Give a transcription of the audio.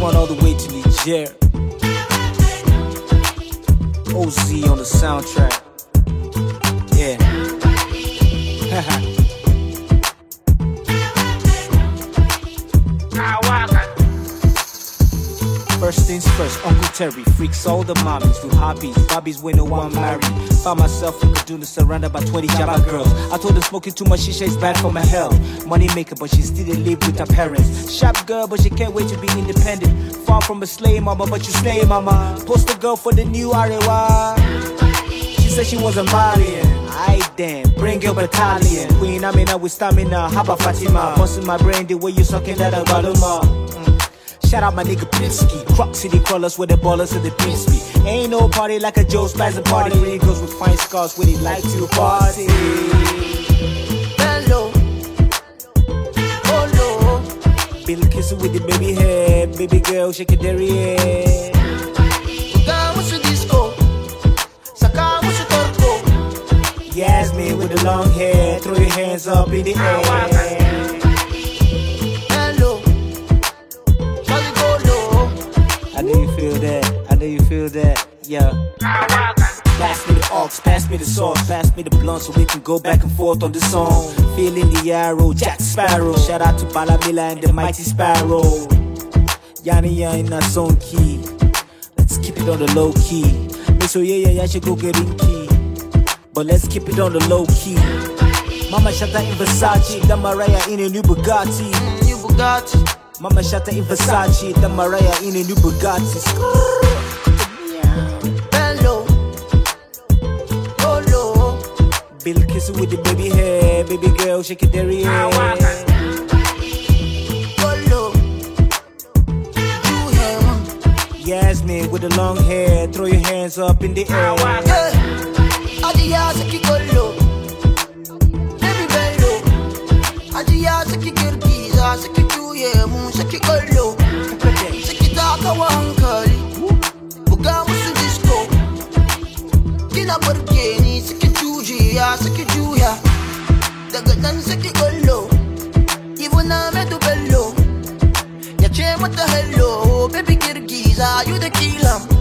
Gone all the way to Niger. OZ on the soundtrack. Yeah. First things first, Uncle Terry freaks all the mommies do hobbies. Bobbies when no one married. Found myself in Kaduna surrounded by 20 Java girls. I told her smoking too much shisha is bad for my health. Money maker, but she still live with her parents. Sharp girl, but she can't wait to be independent. Far from a slave mama, but you slay mama. Poster girl for the new Arewa. She said she wasn't marrying. I damn, bring your battalion. Queen Amina with stamina, how about Fatima? Busting my brain the way you sucking that Abaluma. Shout out my nigga Pinsky. Croc City crawlers with the ballers of the Pinsky. Ain't no party like a Joe Spazza party. When he goes with fine scars when he like to party. Hello, oh no. Bill kissing with the baby hair. Baby girl shake your dairy head. Uga musu disco. Saka musu torco. Yasmin with the long hair. Throw your hands up in the air. I know you feel that, I know you feel that, yeah. Pass me the aux, pass me the sauce, pass me the blunt so we can go back and forth on the song. Feeling the arrow, Jack Sparrow. Shout out to Balamila and the Mighty Sparrow. Yanni in a song key. Let's keep it on the low key. Miss yeah, should go get in key. But let's keep it on the low key. Mama Shatta in Versace, the Mariah in a new Bugatti. New Bugatti. Mama Shatta in Versace, the Mariah in a new Bugatti. Hello, hello. Bill kissing with the baby hair, baby girl shake your dairy hair. Hello, Yasmin with the long hair, throw your hands up in the air. Adiya saki gollo, baby bello. Adiya saki girgiza, saki juye mu, saki gollo, saki taka wankali. Buga musu disco, kina burge ni, saki juya, saki juya. Daga nan saki gollo, ibuna medu bello. Ya ce mata hello, baby girgiza, you the killer.